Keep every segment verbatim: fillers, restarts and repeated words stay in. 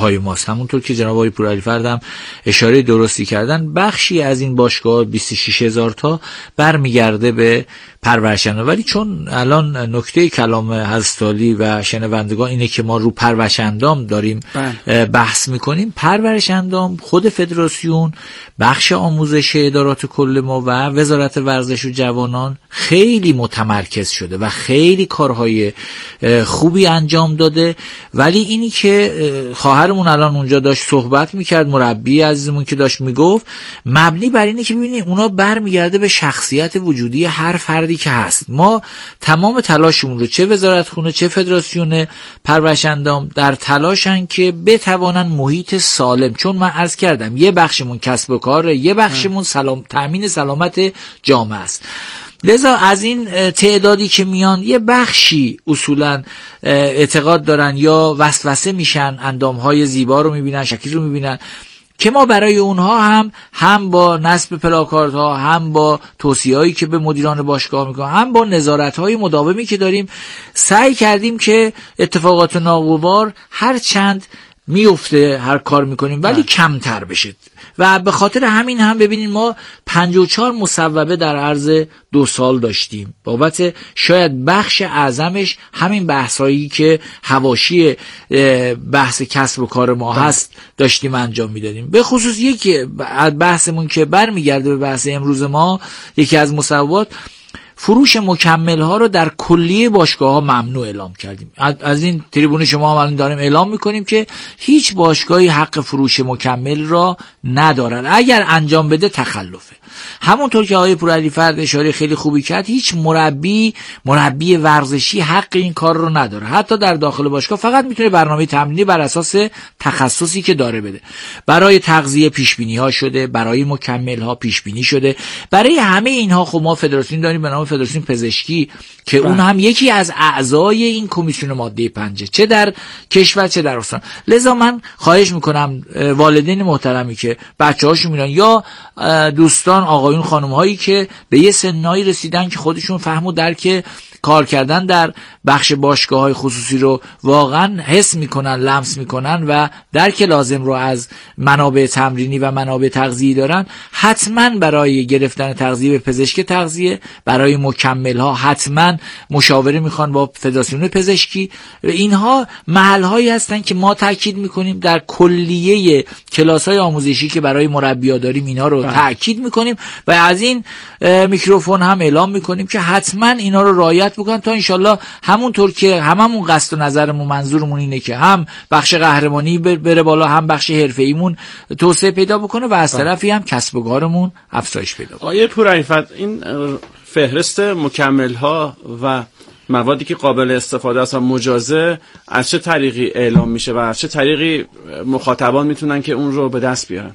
پای ماست. همونطور که جناب آقای پورعلیفرد هم اشاره درستی کردن، بخشی از این باشگاه بیست و شش هزار تا برمیگرده به پرورشندان. ولی چون الان نکته کلام حضرت عالی و شنوندگان اینه که ما رو پرورشندان داریم بحث میکنیم، پرورشندان خود فدراسیون، بخش آموزش ادارات کل ما و وزارت ورزش و جوانان خیلی متمرکز شده و خیلی کارهای خوبی انجام داده. ولی اینی که خواهرمون الان اونجا داشت صحبت میکرد، مربی عزیزمون که داشت میگفت، مبنی بر اینه که ببینید اونا برمیگرده به شخصیت وجودی هر فردی که هست. ما تمام تلاشمون رو، چه وزارت خونه چه فدراسیون پرورشندان، در تلاشن که بتوانن محیط سالم، چون من عرض کردم یه بخشمون کسب و کاره، یه بخشمون سلام تامین سلامت جامعه است. لذا از این تعدادی که میان یه بخشی اصولا اعتقاد دارن یا وسوسه میشن، اندامهای زیبا رو میبینن، شکل رو میبینن، که ما برای اونها هم هم با نصب پلاکارد ها، هم با توصیه هایی که به مدیران باشگاه میکنیم، هم با نظارت های مداومی که داریم، سعی کردیم که اتفاقات ناگوار هر چند میفته، هر کار میکنیم ولی ده. کمتر بشه. و به خاطر همین هم ببینید ما پنجاه و چهار مصوبه در عرض دو سال داشتیم، بابت شاید بخش اعظمش همین بحثایی که حواشی بحث کسب و کار ما هست داشتیم انجام میدادیم. به خصوص یکی بحثمون که برمیگرده به بحث امروز ما، یکی از مصوبات فروش مکمل ها رو در کلیه باشگاه ها ممنوع اعلام کردیم. از این تریبون شما هم الان داریم اعلام میکنیم که هیچ باشگاهی حق فروش مکمل را ندارن، اگر انجام بده تخلفه. همونطور که آقای پورعلیفرد اشاره خیلی خوبی کرد، هیچ مربی مربی ورزشی حق این کار رو نداره. حتی در داخل باشگاه فقط میتونه برنامه تمرینی بر اساس تخصصی که داره بده. برای تغذیه پیش بینی ها شده، برای مکمل ها پیش بینی شده، برای همه اینها خب ما فدراسیون داریم به نام فدراسیون پزشکی که اون هم یکی از اعضای این کمیسیون ماده پنج، چه در کشور چه در استان. لذا من خواهش میکنم والدین محترمی که بچه‌هاشون میرن یا دوستان آقایون خانم هایی که به یه سنایی رسیدن که خودشون فهم و درک کار کردن در بخش باشگاه های خصوصی رو واقعا حس میکنن، لمس میکنن و درک لازم رو از منابع تمرینی و منابع تغذیه‌ای دارن، حتما برای گرفتن تغذیه به پزشک تغذیه، برای مکمل ها حتما مشاوره میخوان با فدراسیون پزشکی. اینها محل هایی هستن که ما تاکید میکنیم در کلیه کلاس های آموزشی که برای مربی‌ها داریم اینا رو تاکید میکنیم و از این میکروفون هم اعلام میکنیم که حتما اینا رو رعایت بکنن تا انشالله همونطور که هممون قصد و نظرمون منظورمون اینه که هم بخش قهرمانی بره بالا، هم بخش حرفه‌ایمون توسعه پیدا بکنه و از طرفی هم کسب و کارمون افزایش پیدا کنه. آقای پورعلیفرد، این فهرست مکمل ها و موادی که قابل استفاده است و مجازه از چه طریقی اعلام میشه و از چه طریقی مخاطبان میتونن که اون رو به دست بیارن؟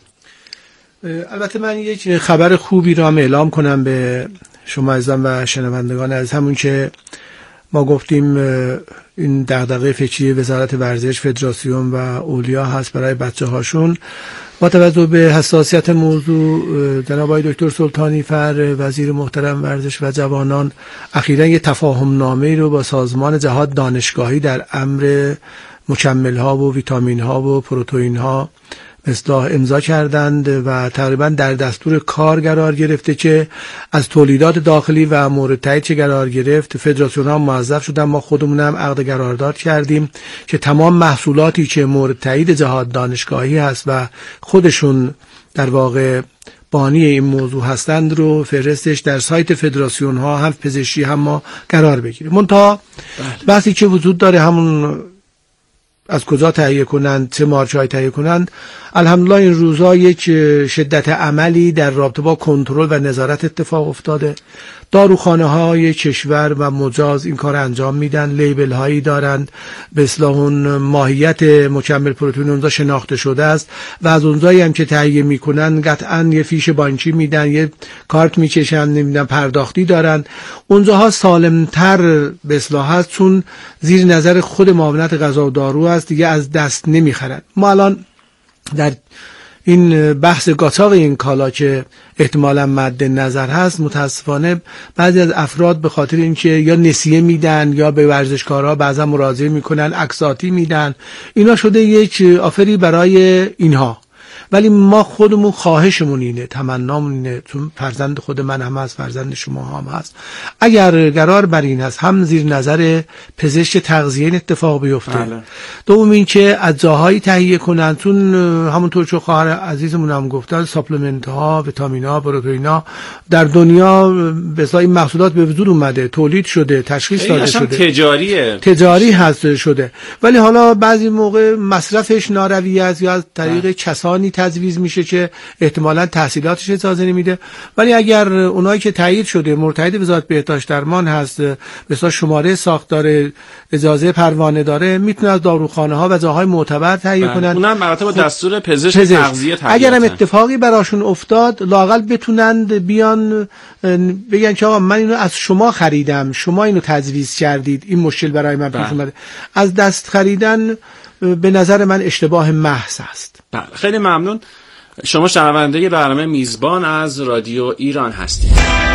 البته من یک خبر خوبی رو هم اعلام کنم به شما عزیزان و شنوندگان. از همون که ما گفتیم این دغدغه فکری وزارت ورزش، فدراسیون و اولیا هست برای بچه هاشون، با توجه به حساسیت موضوع جناب آقای دکتر سلطانی فر وزیر محترم ورزش و جوانان اخیراً یک تفاهم نامه رو با سازمان جهاد دانشگاهی در امر مکمل ها و ویتامین ها و پروتئین ها اصلاح امضا کردند و تقریبا در دستور کار قرار گرفته که از تولیدات داخلی و مورد تایید چه قرار گرفت فدراسیون ها موظف شدن، ما خودمون هم عقد قرارداد کردیم که تمام محصولاتی که مورد تایید جهاد دانشگاهی هست و خودشون در واقع بانی این موضوع هستند رو فهرستش در سایت فدراسیون ها هم پزشکی هم ما قرار بگیریم. منتها بحثی که وجود داره همون از کجا تهیه کنند، چه مارچه‌ای تهیه کنند. الحمدلله این روزا یک شدت عملی در رابطه با کنترل و نظارت اتفاق افتاده. داروخانه های کشور و مجاز این کار انجام میدن، لیبل هایی دارند، به اصطلاح اون ماهیت مکمل پروتئین اونجا شناخته شده است و از اونجایی هم که تهیه میکنن قطعا یه فیش بانکی میدن، یه کارت میکشن، نمیدونم پرداختی دارن. اونجاها سالمتر به اصطلاح هست چون زیر نظر خود معاونت غذا و دارو است، دیگه از دست نمیخرن. ما الان در این بحث قاچاق این کالا که احتمالاً مد نظر هست، متاسفانه بعضی از افراد به خاطر اینکه یا نسیه میدن یا به ورزشکارها بعضا مراجعه میکنن، عکساتی میدن، اینا شده یک آفری برای اینها. ولی ما خودمون خواهشمون اینه، تمنامون اینه، چون فرزند خود من هم هست، فرزند شما هم هست، اگر قرار بر این هست هم زیر نظر پزشک تغذیه این اتفاق بیفته. بله. دوم این که از جاهایی تهیه کنن، چون همونطور که خواهر عزیزمون هم گفتن ساپلمنت ها، ویتامین ها، پروتئین ها در دنیا به این محصولات به وجود اومده، تولید شده، تشخیص داده شده، تجاریه تجاری هست شده، ولی حالا بعضی موقع مصرفش ناروی است یا از طریق بله. کسانی تجویز میشه که احتمالاً تحصیلاتش اجازه نمیده. ولی اگر اونایی که تایید شده مرتهد وزارت بهداشت درمان هست، مثلا شماره ساختار اجازه پروانه داره، میتونه از داروخانه ها و جاهای معتبر تهیه کنن. اونم مراتب با دستور پزشک تغذیه تهیه. اگر هم اتفاقی براشون افتاد لااقل بتونند بیان بگن که آقا من اینو از شما خریدم، شما اینو تجویز کردید، این مشکل برای من پیش اومده. از دست خریدن به نظر من اشتباه محض است. بله، خیلی ممنون. شما شنونده برنامه میزبان از رادیو ایران هستید.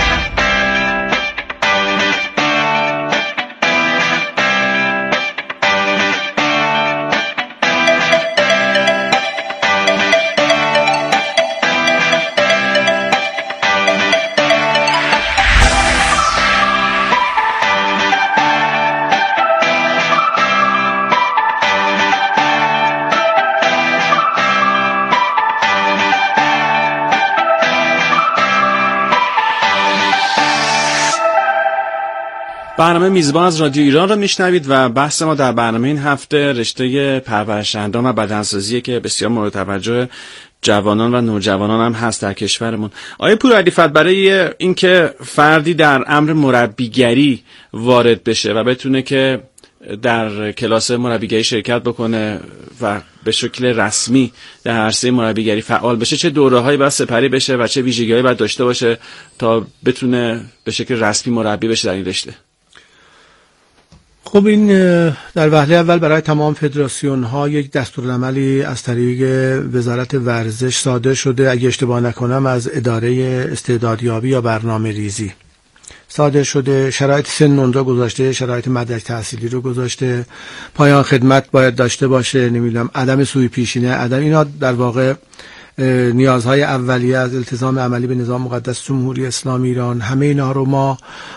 برنامه میزبان از رادیو ایران رو میشنوید و بحث ما در برنامه این هفته رشته پرورش اندام و بدنسازی که بسیار مورد توجه جوانان و نوجوانان هم هست در کشورمون. آقای پورعلی‌فت، برای اینکه فردی در امر مربیگری وارد بشه و بتونه که در کلاس مربیگری شرکت بکنه و به شکل رسمی در عرصه مربیگری فعال بشه، چه دوره‌هایی باید سپری بشه و چه ویژگی‌هایی باید داشته باشه تا بتونه به شکل رسمی مربی بشه در این رشته؟ خب این در وهله اول برای تمام فدراسیون ها یک دستورالعملی از طریق وزارت ورزش صادر شده، اگه اشتباه نکنم از اداره استعدادیابی یا برنامه ریزی صادر شده. شرایط سن اونجا گذاشته، شرایط مدرک تحصیلی رو گذاشته، پایان خدمت باید داشته باشه، نمیدونم عدم سوء پیشینه، عدم اینا در واقع نیازهای اولیه از التزام عملی به نظام مقدس جمهوری اسلامی ایران. همه اینا رو ما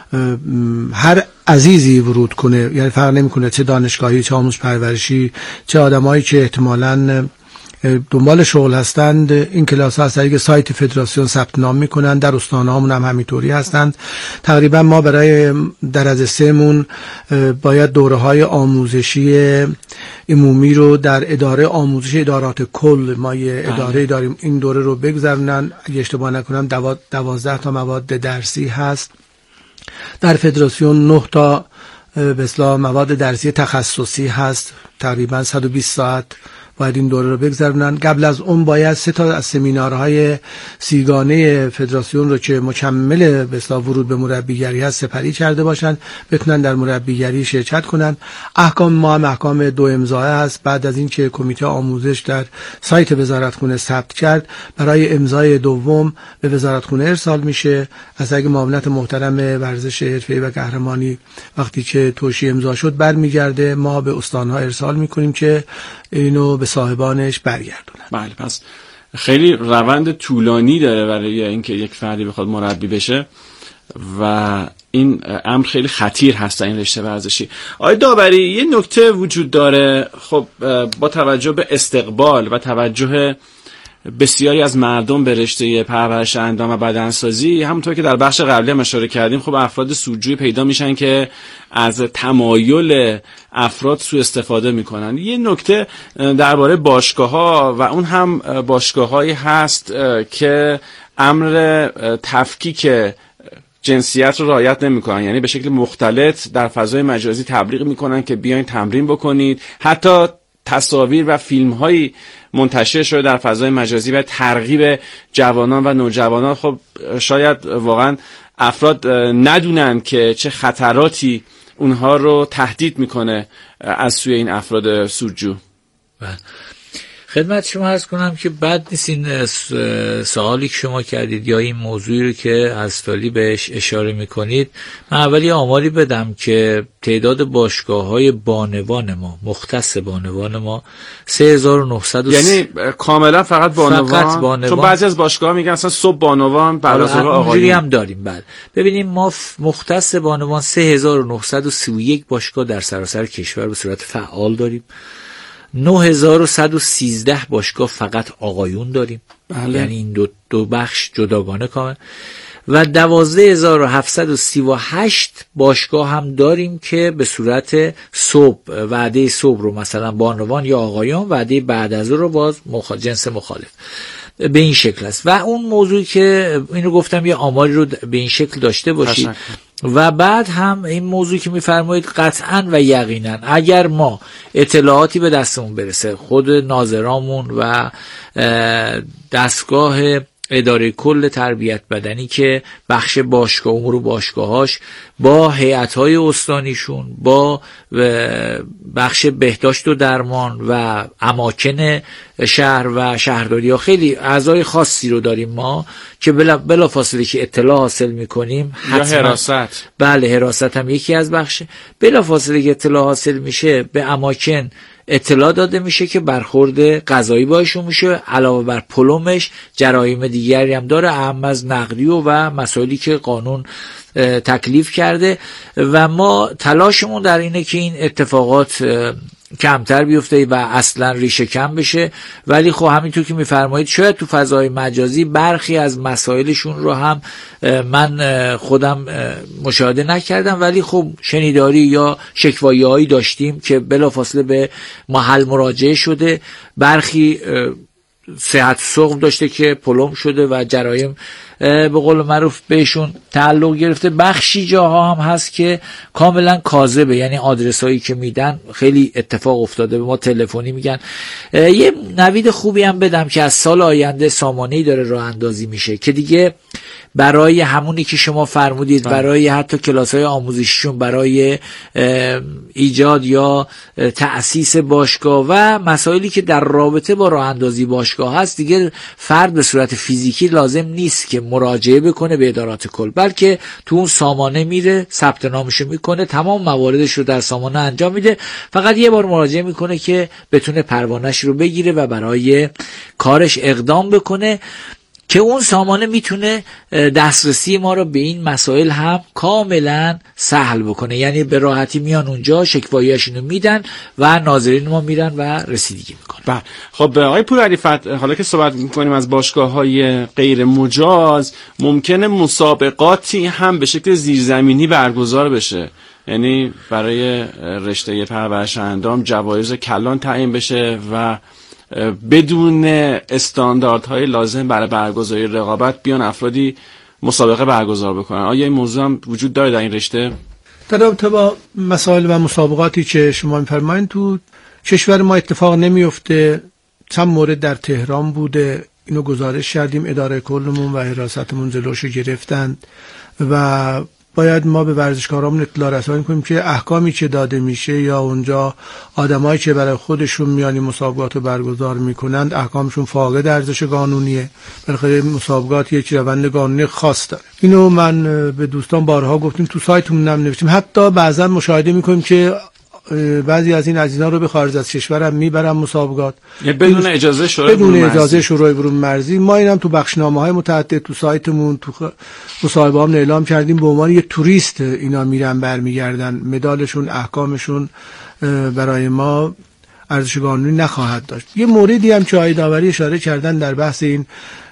هر عزیزی ورود کنه، یعنی فرق نمیکنه چه دانشگاهی، چه آموزش پرورشی، چه آدمایی که احتمالاً دنبال شغل هستند، این کلاس ها از طریق سایت فدراسیون ثبت نام میکنن. در استانهامون هم همینطوری هستند. تقریبا ما برای درجه سه مون باید دوره های آموزشی عمومی رو در اداره آموزش ادارات کل، ما یه اداره داریم، این دوره رو بگذرونن. اگه اشتباه نکنم دوازده تا مواد درسی هست. در فدراسیون نه تا به اصطلاح مواد درسی تخصصی هست، تقریبا صد و بیست ساعت باید این دوره رو بگذرونن. قبل از اون باید سه تا از سمینارهای سیگانه فدراسیون رو که مکمل به اصطلاح ورود به مربیگری هست سپری کرده باشن، بتونن در مربیگری شرکت کنن. احکام ما هم احکام دو امضای هست. بعد از این که کمیته آموزش در سایت وزارتخونه ثبت کرد، برای امضای دوم به وزارتخونه ارسال میشه. از طریق معاونت محترم ورزش حرفه‌ای و قهرمانی وقتی که توشیح امضا شد برمیگرده، ما به استان‌ها ارسال میکنیم که اینو به صاحبانش برگردونن. بله، پس خیلی روند طولانی داره برای اینکه یک فردی بخواد مربی بشه و این امر خیلی خطیر هست این رشته ورزشی. آقای داوری، یه نکته وجود داره. خب با توجه به استقبال و توجه بسیاری از مردم به رشته پرورش اندام و بدنسازی، همونطور که در بخش قبلی هم اشاره کردیم، خب افراد سودجوی پیدا میشن که از تمایل افراد سوء استفاده میکنن. یه نکته درباره باشگاه‌ها و اون هم باشگاه‌هایی هست که امر تفکیک جنسیت رو رعایت نمیکنن، یعنی به شکل مختلط در فضای مجازی تبلیغ میکنن که بیاین تمرین بکنید. حتی تصاویر و فیلم‌هایی منتشر شده در فضای مجازی و ترغیب جوانان و نوجوانان. خب شاید واقعا افراد ندونن که چه خطراتی اونها رو تهدید میکنه از سوی این افراد سودجو. خدمت شما عرض کنم که بد نیست این سوالی که شما کردید یا این موضوعی رو که از تالی بهش اشاره میکنید. من اولی آماری بدم که تعداد باشگاه‌های بانوان ما، مختص بانوان ما سه هزار و نهصد. یعنی کاملا فقط بانوان؟ فقط بانوان. چون بعضی از باشگاه‌ها میگن اصلا صبح بانوان بعد از ظهر آقایون. اونجوری هم داریم. بعد ببینیم ما مختص بانوان سه هزار و نهصد و سی و یک باشگاه در سراسر کشور به صورت فعال داریم. نه هزار و صد و سیزده باشگاه فقط آقایون داریم. بله. یعنی این دو, دو بخش جداگانه کامل. و دوازده هزار و هفتصد و سی و هشت باشگاه هم داریم که به صورت صبح، وعده صبح رو مثلا بانوان یا آقایون، وعده بعد از رو باز مخ... جنس مخالف، به این شکل است. و اون موضوعی که اینو گفتم یه آماری رو به این شکل داشته باشید. و بعد هم این موضوعی که میفرمایید قطعاً و یقیناً اگر ما اطلاعاتی به دستمون برسه، خود ناظرامون و دستگاه اداره کل تربیت بدنی که بخش باشگاه امور باشگاهاش با هیئت‌های استانیشون، با بخش بهداشت و درمان و اماکن شهر و شهرداری‌ها، خیلی اعضای خاصی رو داریم ما که بلا, بلا فاصله که اطلاع حاصل می‌کنیم، یا حراست. بله، حراست هم یکی از بخشه. بلا فاصله که اطلاع حاصل میشه به اماکن اطلاع داده میشه که برخورد قضایی باشون میشه. علاوه بر پلومش جرایم دیگری هم داره، اهم از نقدی و, و مسائلی که قانون تکلیف کرده. و ما تلاشمون در اینه که این اتفاقات کمتر بیفته و اصلا ریشه کم بشه. ولی خب همینطور که میفرمایید شاید تو فضای مجازی برخی از مسائلشون رو هم من خودم مشاهده نکردم، ولی خب شنیداری یا شکوایی‌هایی داشتیم که بلافاصله به محل مراجعه شده. برخی صحت سقم داشته که پلم شده و جرایم به قول معروف بهشون تعلق گرفته. بخشی جاها هم هست که کاملا کاذبه، یعنی آدرس هایی که میدن خیلی اتفاق افتاده، به ما تلفنی میگن. یه نوید خوبی هم بدم که از سال آینده سامانه‌ای داره راه اندازی میشه که دیگه برای همونی که شما فرمودید، برای حتی کلاس‌های آموزشیشون، برای ایجاد یا تأسیس باشگاه و مسائلی که در رابطه با راه اندازی باشگاه هست، دیگه فرد به صورت فیزیکی لازم نیست که مراجعه بکنه به ادارات کل، بلکه تو اون سامانه میره، ثبت نامشو میکنه، تمام مواردش رو در سامانه انجام میده، فقط یه بار مراجعه میکنه که بتونه پروانه‌اش رو بگیره و برای کارش اقدام بکنه، که اون سامانه میتونه دسترسی ما رو به این مسائل هم کاملا سهل بکنه. یعنی به راحتی میان اونجا، شکوایی‌هاشونو میدن و ناظرین ما میرن و رسیدگی میکنن. بله. خب آقای پورعلی‌فت، حالا که صحبت میکنیم از باشگاه‌های غیر مجاز، ممکنه مسابقاتی هم به شکل زیرزمینی برگزار بشه، یعنی برای رشته پرورش اندام جوایز کلان تعیین بشه و بدون استانداردهای لازم برای برگزاری رقابت بیان افرادی مسابقه برگزار بکنن. آیا این موضوع هم وجود داره در این رشته؟ در رابطه با مسائل و مسابقاتی که شما می‌فرمایید تو کشور ما اتفاق نمیفته. چند مورد در تهران بوده، اینو گزارش کردیم، اداره کلمون و حراستمون جلوشو گرفتند و باید ما به ورزشکارامون اطلاع رسانی کنیم که احکامی که داده میشه یا اونجا آدمایی که برای خودشون میانی مسابقات رو برگزار میکنند احکامشون فاقد ارزش قانونیه. بالاخره مسابقات یک روند قانونی خاص داره. اینو من به دوستان بارها گفتیم، تو سایتمون هم نوشتیم. حتی بعضا مشاهده میکنیم که بعضی از این عزیزان رو به خارج از کشور هم میبرن مسابقات بدون اجازه شورای بدون اجازه شورای برون مرزی. ما اینم تو بخشنامه‌های متعدد تو سایتمون تو مصاحبه‌ام اعلام کردیم، به عنوان یه توریست اینا میرن برمیگردن، مدالشون احکامشون برای ما ارزش قانونی نخواهد داشت. یه موردی هم که آقای داوری اشاره کردن در بحث این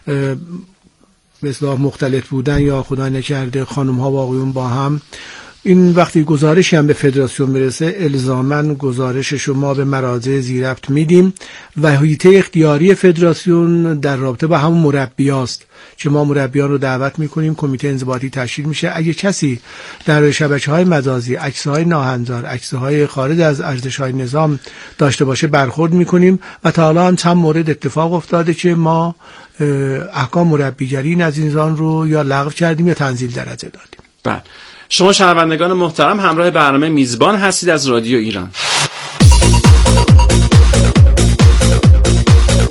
به اصطلاح مختلط بودن یا خدا نکرده خانم‌ها و آقایون با هم، این وقتی گزارشی هم به فدراسیون برسه الزاماً گزارش شما به مراجع زیربط میدیم و هیئت اختیاری فدراسیون در رابطه با همون مربیاست که ما مربیان رو دعوت میکنیم، کمیته انضباطی تشکیل میشه. اگه کسی در شبکه‌های مجازی عکس‌های ناهنجار، عکس‌های خارج از ارزش‌های نظام داشته باشه برخورد میکنیم و تا حالا هم چند مورد اتفاق افتاده که ما احکام مربیگری از اینزان رو یا لغو کردیم یا تنزیل درجه دادیم. بله. شما شنوندگان محترم همراه برنامه میزبان هستید از رادیو ایران.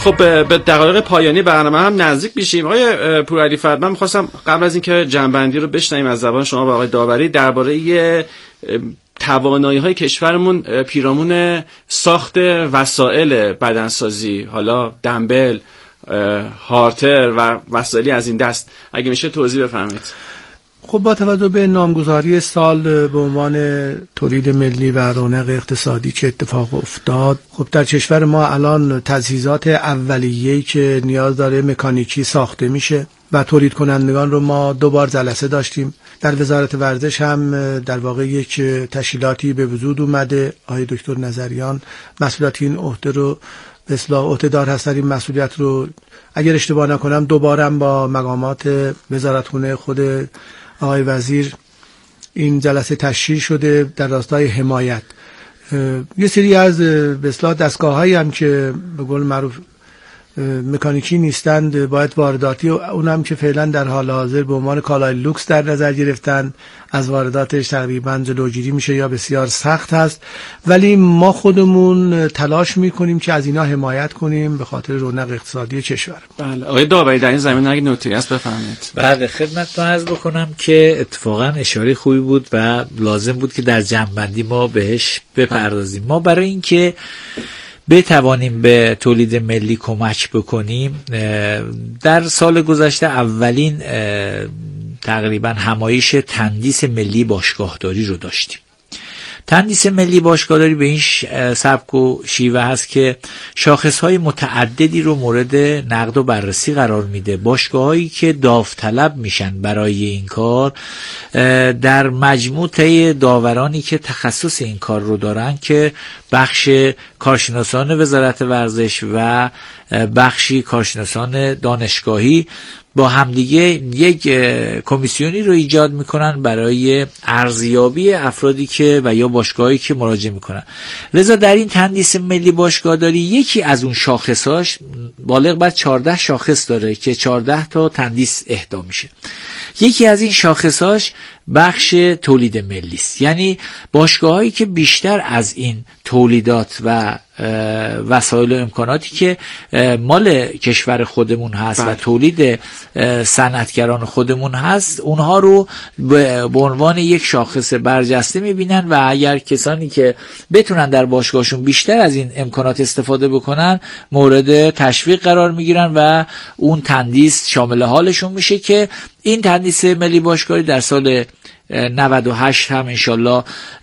خب به دقایق پایانی برنامه هم نزدیک میشیم. آقای پورعلیفرد، من می‌خواستم قبل از اینکه جنبندی رو بشنویم از زبان شما و آقای داوری درباره توانایی‌های کشورمون پیرامون ساخت وسایل بدنسازی، حالا دمبل، هارتر و وسایلی از این دست، اگه میشه توضیح بفرمایید. خب با توجه به نامگذاری سال به عنوان تولید ملی و رونق اقتصادی که اتفاق افتاد، خب در کشور ما الان تجهیزات اولیه‌ای که نیاز داره مکانیکی ساخته میشه و تولید کنندگان رو ما دو بار جلسه داشتیم. در وزارت ورزش هم در واقع یک تشکیلاتی به وجود اومده. آقای دکتر نظریان مسئولیت این عهده رو به اصطلاح عهده‌دار هستن. این مسئولیت رو اگر اشتباه نکنم دوبارم با مقامات وزارتخونه خود آقای وزیر این جلسه تشکیل شده در راستای حمایت. یه سری از به اصطلاح دستگاه‌هایی هم که به قول معروف مکانیکی نیستند باید وارداتی، اونم که فعلا در حال حاضر به عنوان کالای لوکس در نظر گرفتن، از وارداتش تقریبا جلوگیری میشه یا بسیار سخت هست، ولی ما خودمون تلاش میکنیم که از اینا حمایت کنیم به خاطر رونق اقتصادی کشور. بله آقای داوری در این زمینه اگه نکته‌ای هست بفرمایید. بله خدمتتون عرض بکنم که اتفاقا اشاره خوبی بود و لازم بود که در جمع‌بندی ما بهش بپردازیم. ما برای اینکه بتوانیم به تولید ملی کمک بکنیم، در سال گذشته اولین تقریبا همایش تندیس ملی باشگاهداری رو داشتیم. تندیس ملی باشگاهداری به این سبک و شیوه هست که شاخصهای متعددی رو مورد نقد و بررسی قرار میده. باشگاهایی که داوطلب میشن برای این کار در مجموعه داورانی که تخصص این کار رو دارن که بخش کارشناسان وزارت ورزش و بخشی کارشناسان دانشگاهی با همدیگه یک کمیسیونی رو ایجاد میکنن برای ارزیابی افرادی که و یا باشگاهایی که مراجعه میکنن. لذا در این تندیس ملی باشگاهداری یکی از اون شاخصاش بالغ بر چهارده شاخص داره که چهارده تا تندیس اهدا میشه. یکی از این شاخصاش بخش تولید ملی است، یعنی باشگاهایی که بیشتر از این تولیدات و وسایل و امکاناتی که مال کشور خودمون هست و تولید صنعتگران خودمون هست اونها رو به عنوان یک شاخص برجسته میبینن و اگر کسانی که بتونن در باشگاهشون بیشتر از این امکانات استفاده بکنن مورد تشویق قرار میگیرن و اون تندیس شامل حالشون میشه که این تندیس ملی باشگاهی در سال نود و هشت هم انشالله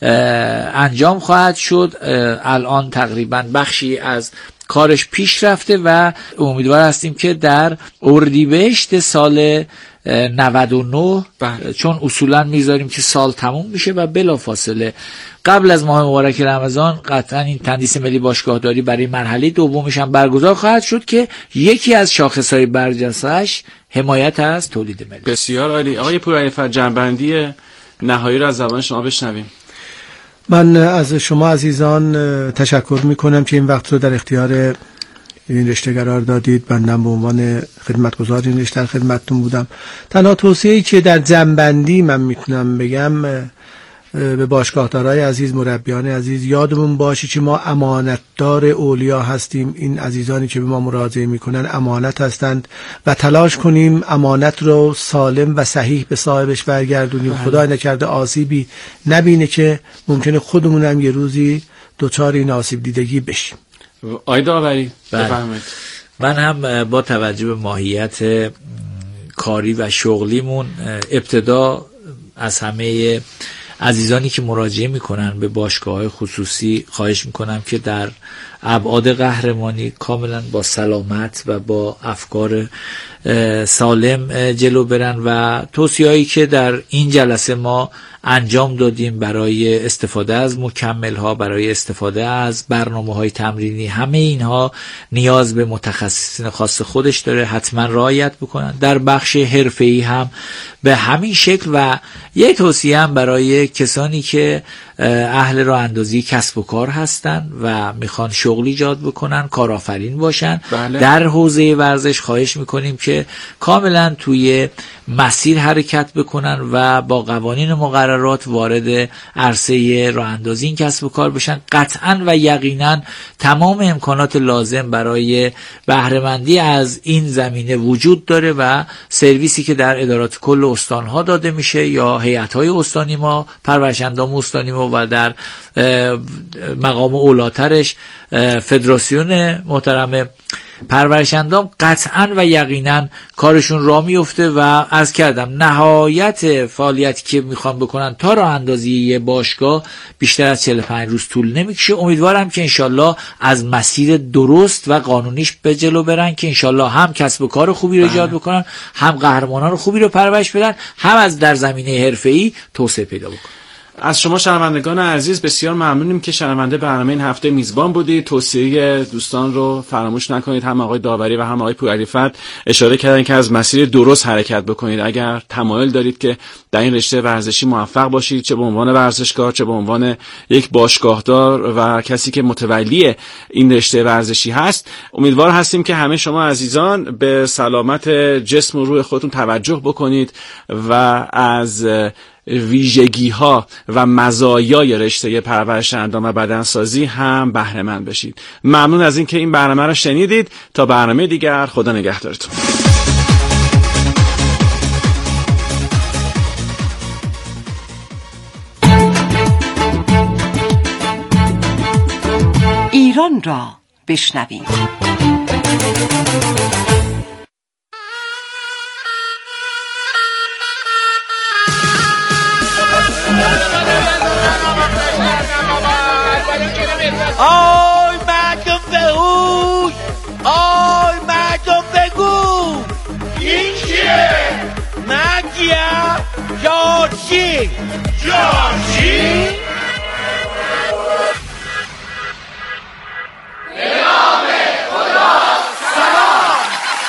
انجام خواهد شد. الان تقریبا بخشی از کارش پیش رفته و امیدوار هستیم که در اردیبهشت سال نود و نه بله. چون اصولا میذاریم که سال تموم میشه و بلافاصله قبل از ماه مبارک رمضان قطعا این تندیس ملی باشگاهداری برای مرحله دومش هم برگزار خواهد شد که یکی از شاخصهای برجسته‌اش حمایت از تولید ملی. بسیار عالی. آقای پورعلیفرد جنبندی نهایی رو از زبان شما بشنویم. من از شما عزیزان تشکر میکنم که این وقت رو در اختیار این رشته قرار دادید. بنده به عنوان خدمتگزار این رشته در خدمتتون بودم. تنها توصیه‌ای که در جنبندی من میتونم بگم به باشگاهدارای عزیز، مربیان عزیز، یادمون باشه که ما امانتدار اولیا هستیم. این عزیزانی که به ما مراجعه میکنن امانت هستند و تلاش کنیم امانت رو سالم و صحیح به صاحبش برگردونیم. خدا نکرده آسیبی نبینه که ممکنه خودمون هم یه روزی دوچار این آسیب دیدگی بشیم. آقای داوری بفرمایید. من هم با توجه به ماهیت کاری و شغلیمون ابتدا از همه عزیزانی که مراجعه میکنن به باشگاه‌های خصوصی خواهش میکنم که در ابعاد قهرمانی کاملا با سلامت و با افکار سالم جلو برن و توصیه‌هایی که در این جلسه ما انجام دادیم برای استفاده از مکمل‌ها، برای استفاده از برنامه‌های تمرینی، همه اینها نیاز به متخصصین خاص خودش داره، حتما رعایت بکنن. در بخش حرفه‌ای هم به همین شکل و یه توصیه هم برای کسانی که اهل راه اندازی کسب و کار هستن و میخوان شغل ایجاد بکنن، کارآفرین باشن. بله. در حوزه ورزش خواهش میکنیم که کاملا توی مسیر حرکت بکنن و با قوانین مقررات وارد عرصه راه اندازی این کسب و کار بشن. قطعا و یقینا تمام امکانات لازم برای بهره‌مندی از این زمینه وجود داره و سرویسی که در ادارات کل استانها داده میشه یا هیئت‌های استانی ما، پرورش‌اندام استانی ما و در مقام اولاترش فدراسیون محترم پرورش‌اندام، قطعا و یقینا کارشون راه میفته و عرض کردم نهایت فعالیتی که میخوان بکنن تا راه اندازی یه باشگاه بیشتر از چهل و پنج روز طول نمیکشه. امیدوارم که انشالله از مسیر درست و قانونیش به جلو برن که انشالله هم کسب و کار خوبی رو ایجاد بکنن، هم قهرمانان خوبی رو پرورش بدن، هم از در زمینه حرفه‌ای توسعه پیدا بکنن. از شما شنوندگان عزیز بسیار ممنونیم که شنونده برنامه این هفته میزبان بودید. توصیه دوستان رو فراموش نکنید. هم آقای داوری و هم آقای پورعلیفرد اشاره کردن که از مسیر درست حرکت بکنید. اگر تمایل دارید که در این رشته ورزشی موفق باشید، چه به عنوان ورزشکار، چه به عنوان یک باشگاهدار و کسی که متولی این رشته ورزشی هست، امیدوار هستیم که همه شما عزیزان به سلامت جسم و روح خودتون توجه بکنید و از ویژگی ها و مزایای رشته پرورش اندام و بدنسازی هم بهره مند بشید. ممنون از اینکه این برنامه را شنیدید. تا برنامه دیگر، خدا نگهدارتون. ایران را بشنویم. آی مردم بهوش، آی مردم بگو این کیه؟ مگیه؟ جارچی جارچی؟ نام خدا سلام.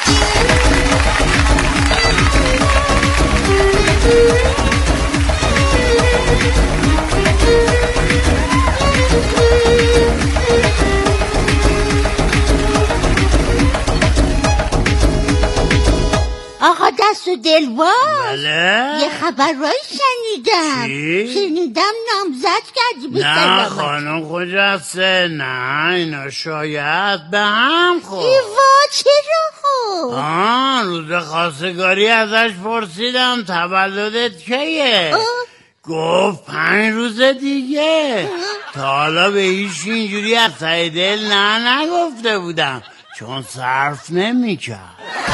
آقا دست و دلواز، بله؟ یه خبر رای شنیدم. چی؟ شنیدم نامزد کردی به نه سلامت. خانم خجسته، نه اینا شاید به هم خورد. ایوا چرا خب؟ آه روز خواستگاری ازش پرسیدم تولدت کیه؟ آه. گفت پنج روز دیگه. تا حالا به هیچ اینجوری از ته دل نه نگفته بودم چون صرف نمی‌کرد.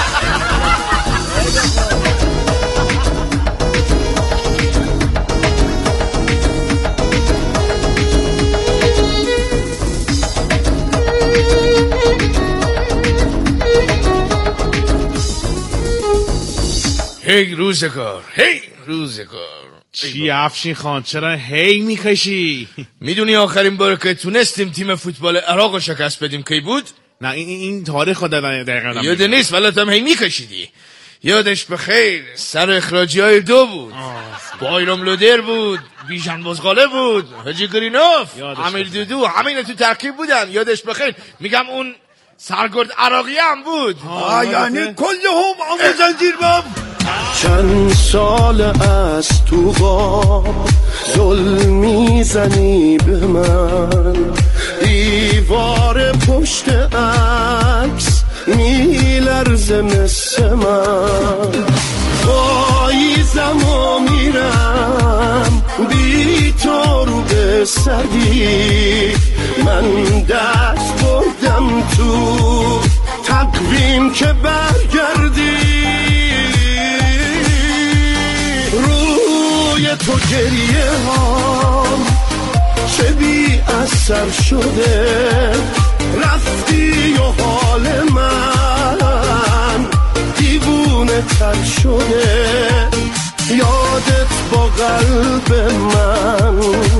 هی روزگار، هی روزگار. چی افشین خان، چرا هی میکشی؟ میدونی آخرین بار که تونستیم تیم فوتبال عراق رو شکست بدیم کی بود؟ نه این این تاریخ خود دقیقا یاد نیست ولی هم هی میکشیدی. یادش بخیر سر اخراجی های دو بود. بایرام لودر بود، بیژن بزغاله بود، حاجی گرینوف، امیر دودو، همین تو ترکیب بودن. یادش بخیر. میگم اون سرگرد عراقی هم بود. آه یعنی کل هم آمو زنجیر بام. چند سال از تو غاب ظلم میزنی به من، دیوار پشت عکس میلرزه مثل من، پاییزم و میرم بی تو رو به سدی، من دست بردم تو تقویم که برگردی، روی تو گریه ها چه بی اثر شده، رفتی و حال من دیوونه تر شده، یادت با قلب من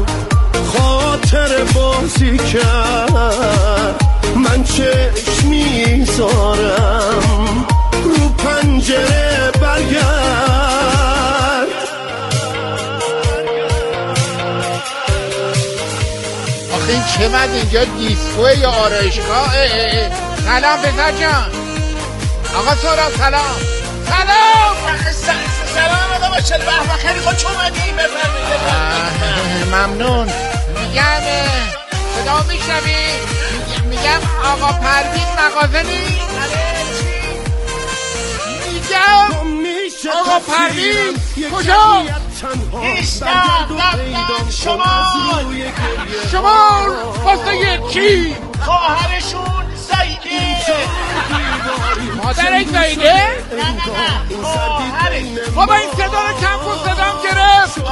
خاطر بازی کرد، من چشم میذارم رو پنجره برگرد. چقدر اینجا دیسکوه یا آرایشگاه؟ سلام پسر جان. آقا سهراب سلام. سلام سلام آقا ماشال به خیلی خوش اومدین. بفرمایید. ممنون. میگم صدا میشنوی؟ میگم آقا پروین مغازه نیست؟ میگم آقا پروین کجا؟ نیستم رفتن شمال. شمال واسه کی؟ خواهرشون زایده. مادرش زایده؟ نه نه نه خواهرش. بابا این صدا رو کم کن، صدام گرفت.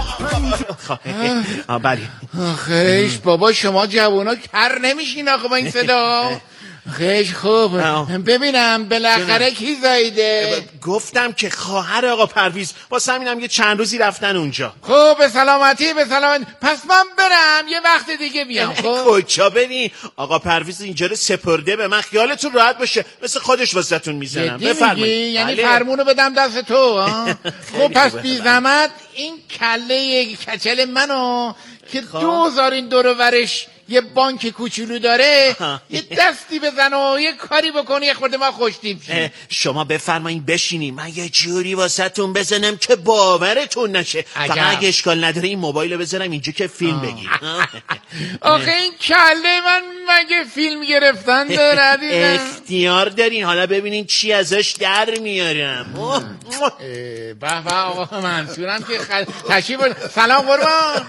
بله خیش بابا شما جوونا کر نمیشین آقا با این صدا. خیش خوب. ببینم بالاخره کی زایده؟ گفتم که خواهر آقا پرویز، واسه همینم یه چند روزی رفتن اونجا. خب به سلامتی به سلامتی. پس من برم یه وقت دیگه بیام. خب کجا بری؟ آقا پرویز اینجا رو سپرده به من، خیالتون راحت باشه مثل خودش واسهتون میزنم. بفرمایید. یعنی فرمونو بدم دست تو؟ خب پس بی زحمت این کله کچل منو که دوزار این دور ورش یه بانک کوچولو داره یه دستی بزن و یه کاری بکنی یه خورده ما خوشتیم شیم. شما بفرمایید بشینیم، من یه جوری واسهتون بزنم که باورتون نشه. فقط اگه اشکال نداره این موبایل رو بذارم اینجا که فیلم بگیر. آخه این کله من مگه فیلم گرفتن داره؟ اختیار دارین، حالا ببینین چی ازش در میارم. به به آقا منصورم که خل... تشریف سلام قربان.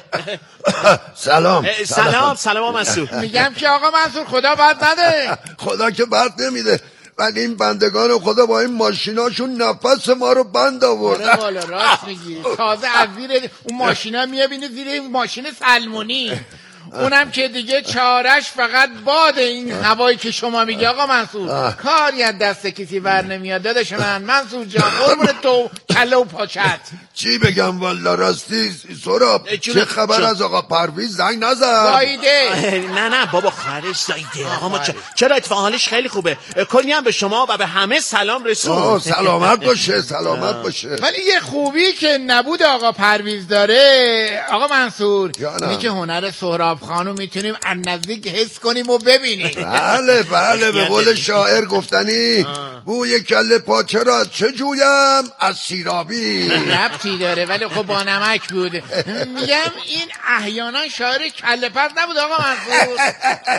سلام سلام سلام منصور. میگم که آقا منصور خدا بد نده. خدا که بد نمیده، ولی این بندگان خدا با این ماشیناشون نفس ما رو بند آوردن. والا راست میگی. تازه از زیر اون ماشینا میبینی زیر این ماشین سلمونی، اونم که دیگه چارش فقط باد این هوایی که شما میگی آقا منصور. کاری از دست کسی ور نمیاد داداش من. منصور جان قربون تو کله و پاچت. چی بگم والا راستی سهراب چه خبر از آقا پرویز؟ زنگ نزد؟ زایده. نه نه بابا خواهرش زایده. آقا ما چرا اتفاق حالش خیلی خوبه، کلی هم به شما و به همه سلام رسون. سلامت باشه سلامت باشه. ولی یه خوبی که نبود آقا پرویز داره آقا منصور اینی که هنر سهراب خانو میتونیم از نزدیک حس کنیم و ببینیم. بله بله به قول شاعر گفتنی بوی کله پاچه را چه جویم از سیرابی. ربطی داره ولی خب با نمک بود. میگم این احیانا شاعر کله پس نبود آقا منصور.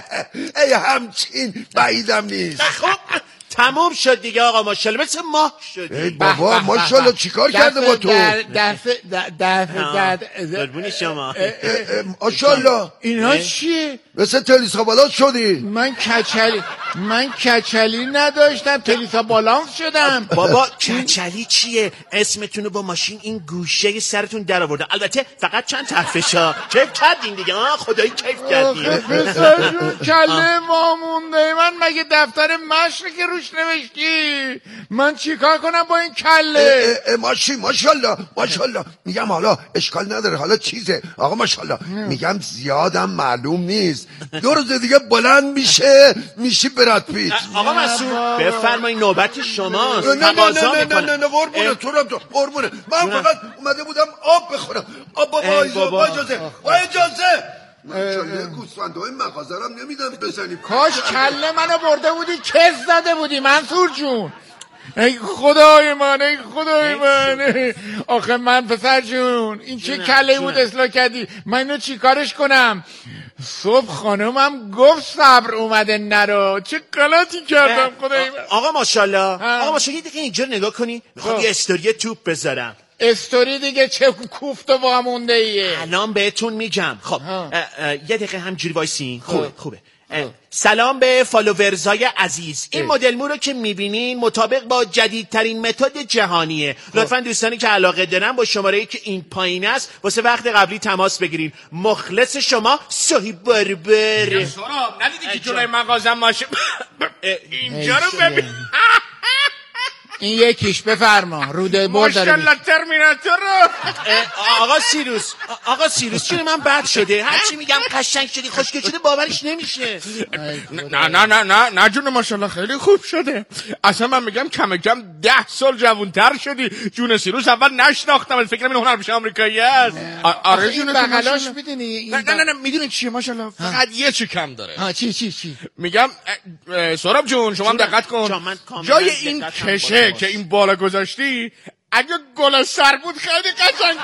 ای همچین بعیدم نیست. خب تموم شد دیگه آقا ماشاءالله مثل ماه شد. ای بابا ماشاءالله چیکار کرده با تو؟ دست دست قربونی شما. ماشاءالله اینا چیه؟ مثل تلیسا بالانس شدی. من کچلی من کچلی نداشتم تلیسا بالانس شدم. بابا کچلی چیه؟ اسمتونو با ماشین این گوشه سرتون در آورده. البته فقط چند طرفشا کیف کردین دیگه. ها خدایی کیف کردین. پسر جون کله ما مونده. من مگه دفتر مشق که روش نوشتی؟ من چیکار کنم با این کله؟ ماشی ماشاءالله ماشاءالله. میگم حالا اشکال نداره، حالا چیزه آقا ماشاءالله. میگم زیادم معلوم نیست، دو روز دیگه بلند میشه میشی براد پیت. آقا مسعود بفرمایید نوبت شماست. نه نه نه نه نه نه قربونه تو رو قربونه. من فقط اومده بودم آب بخورم. آب بابا با اجازه با اجازه. من چاله گوسفندهای مغازرم نمیدم بزنیم. کاش کله منو برده بودی کس زده بودی منصور جون. ای خدای من ای خدای من. آخه من پسر جون این چه کله بود اصلاح کردی؟ من اینو چی کارش کنم؟ صبح خانمم گفت صبر اومده نرو. چه غلطی کردم خدای من. آقا ماشاءالله آقا ماشاءالله دیگه اینجا نگاه کنی. میخوام یه استوری توپ بذارم. استوری دیگه چه کوفت و وامونده ایه. الان بهتون میگم. خب یه دقیقه همجوری وایسین. خوبه خوبه. سلام به فالوورزای عزیز. این مدل مو رو که میبینین مطابق با جدیدترین متد جهانیه. لطفا دوستانی که علاقه دارن با شماره‌ای که این پایین است واسه وقت قبلی تماس بگیرین. مخلص شما صاحب بربر. سهراب ندیدی که جلوی مغازم ماشه اینجا رو ببین. این یکیش بفرما روده برد داره. ماشاءالله ترمیناتور. آقا سیروس آقا سیروس چرا من بد شده؟ هرچی میگم قشنگ شدی خوشگل شده باورش نمیشه. نه نه نه نه نه جون ماشاءالله خیلی خوب شده. اصلا من میگم کم کم ده سال جوانتر شدی. جون سیروس اول نشناختم فکر کنم این هنرپیشه آمریکایی است. آره جون بغلاش میدونی. نه نه نه میدونی چیه ماشاءالله فقط یه چی کم داره. ها چی چی چی میگم سهراب جون شما هم دقت کن جای این کشه که این بالا گذاشتی اگه گل سر بود خیلی قشنگ